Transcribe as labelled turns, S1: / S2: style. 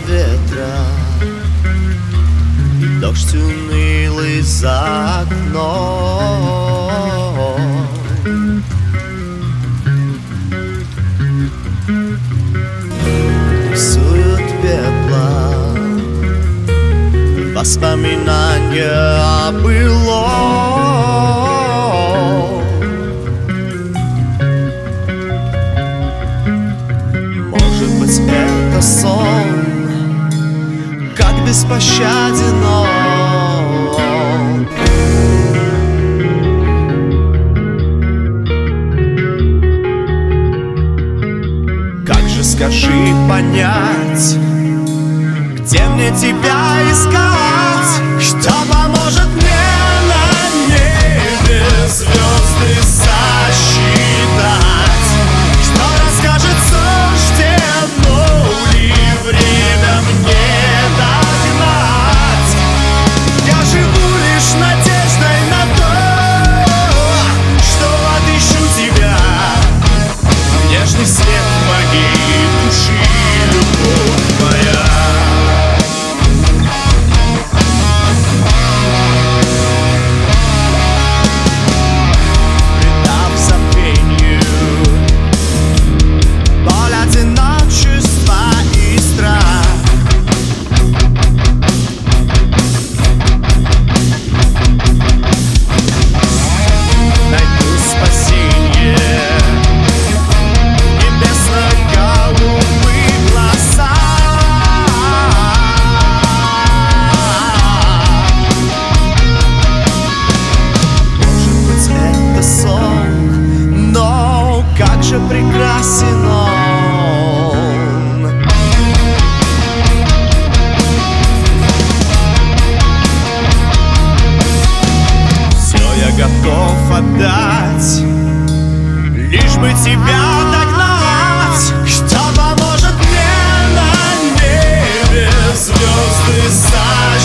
S1: ветра, и дождь унылый за окном. Рисуют пепла воспоминания о былом. Может быть, это сон, как беспощаден он. Как же, скажи, понять, где мне тебя искать? Что поможет мне на небе звезды сосчитать? Что расскажет суждено ли время мне догнать? Я живу лишь надеждой на то, что отыщу тебя, нежный свет моей души, любовь моя. Как же прекрасен он. Все я готов отдать, лишь бы тебя догнать. Что поможет мне на небе звезды садить?